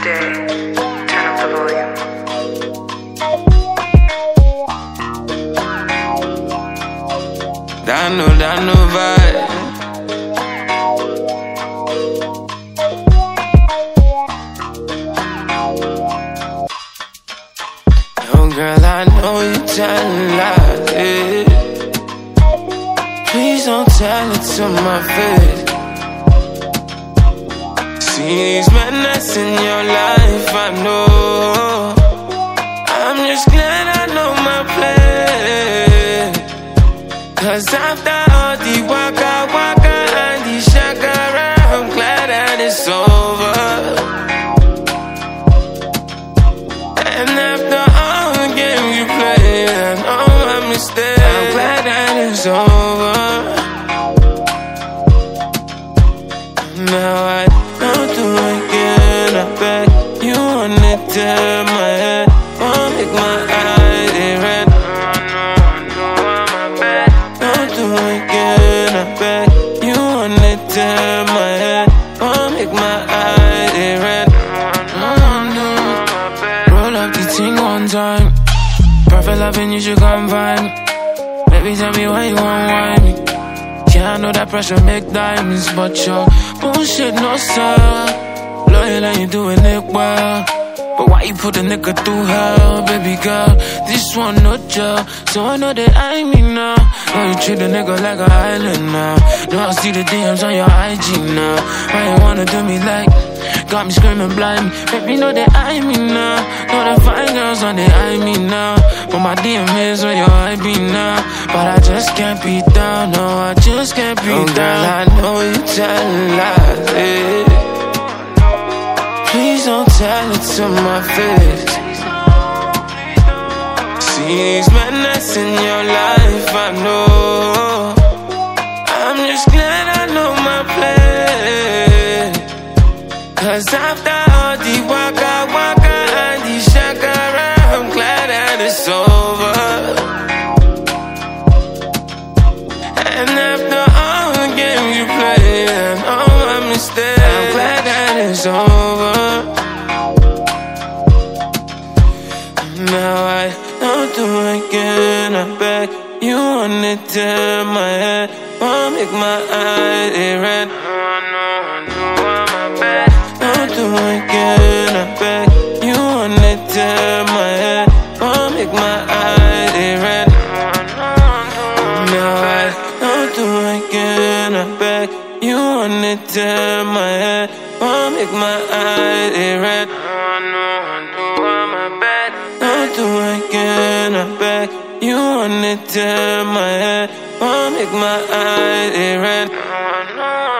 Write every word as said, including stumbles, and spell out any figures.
day. Turn up the volume. Dano, Dano vibe. Yo, girl, I know you telling lies, yeah. Please don't tell it to my face. See these men that's in your life, I know. I'm just glad I know my place. Cause after all the waka waka and the shakara, I'm glad that it's over. And after all the games you played, I know my mistake, I'm glad that it's over. Now I don't do it again, I bet you want it to my head. Won't make my eyes red. Don't do it again, I bet you want it to my head. Won't make my eyes red. Roll up the thing one time. Perfect loving, you should come find me. Baby, tell me why you want wine me. Yeah, I know that pressure make diamonds, but your bullshit no sir. Loyal and you doing it well. But why you put a nigga through hell, baby girl? This one no jail, so I know that I mean now. Now you treat a nigga like an island now. Now I see the D Ms on your I G now. Why you wanna do me like? Got me screaming blind. Baby know that I mean now. Know that fine girls on the I mean now. But my D M is where your I be now. But I just can't be down, no, I just can't be oh, down. Girl, I know you telling lies, yeah. Please don't tell it to my face. See these men that's in your life, I know. I'm just glad I know my place. Cause after all the waka waka and the shakara, I'm glad that it's over. And after all the games you played, I know my mistake, I'm glad that it's over. Now I don't do it again, I beg you want it to my head. Won't make my eyes red. Don't do it again, I beg you want it to my head. Won't make my eyes red. Now I don't do it again, I beg you want it to my head. Won't make my eyes red. Don't do it again, I beg you want it to my head. Won't make my eyes red.